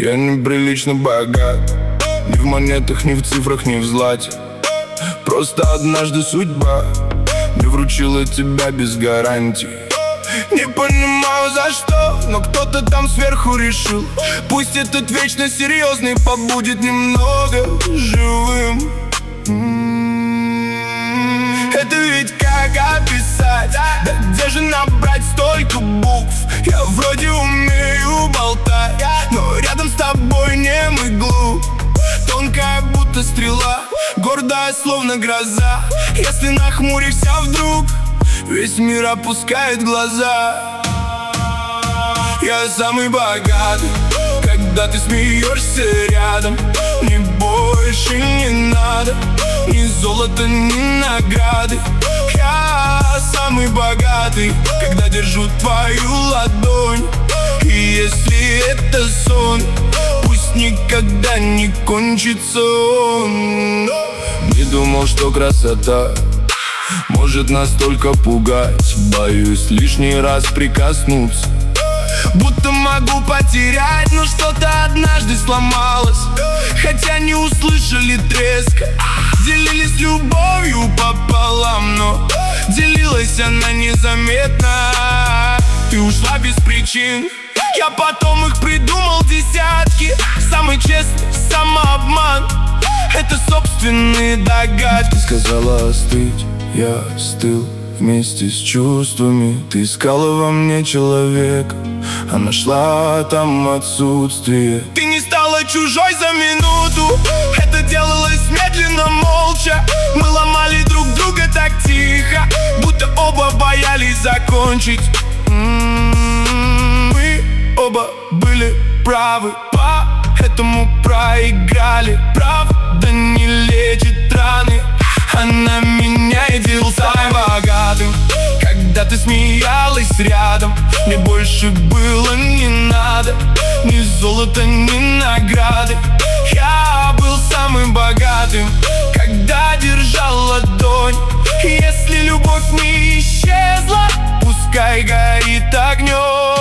Я неприлично богат. Ни в монетах, ни в цифрах, ни в злате. Просто однажды судьба мне вручила тебя без гарантий. Не понимаю за что, но кто-то там сверху решил: пусть этот вечно серьезный побудет немного живым. Это ведь как описать? Да где же набрать столько букв? Я вроде умею болтать, но рядом с тобой немой глуп. Тонкая будто стрела, гордая словно гроза. Если нахмуришься вдруг, весь мир опускает глаза. Я самый богатый, когда ты смеешься рядом. Мне больше не надо ни золота, ни награды. Я самый богатый, когда держу твою ладонь. И если это сон, пусть никогда не кончится он. Не думал, что красота может настолько пугать. Боюсь лишний раз прикоснуться, будто могу потерять. Но что-то однажды сломалось, хотя не услышали треска. Делились любовью пополам, но делилась она незаметно. Ты ушла без причин, я потом их придумал десятки. Самый честный самообман — это собственные догадки. Ты сказала остыть, я остыл вместе с чувствами. Ты искала во мне человека, а нашла там отсутствие. Ты не стала чужой за минуту, это делалось медленно, молча. Мы ломали друг друга так тихо, будто оба боялись закончить. Мы оба были правы, поэтому проиграли. Правда не лечит раны, она меняет дел. Стал богатым, когда ты смеялась рядом. Мне больше было не надо ни золота, ни награды. Я был самым богатым, когда держал ладонь. Если любовь не исчезла, пускай горит огнем.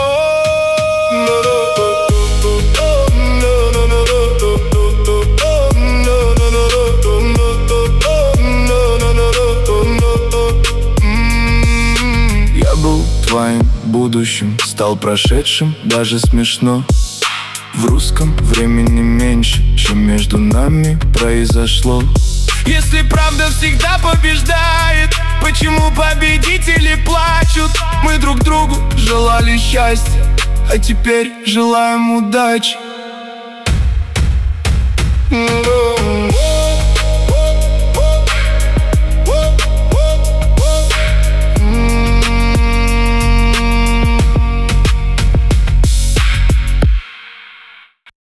Твоим будущим стал прошедшим, даже смешно. В русском времени меньше, чем между нами произошло. Если правда всегда побеждает, почему победители плачут? Мы друг другу желали счастья, а теперь желаем удачи.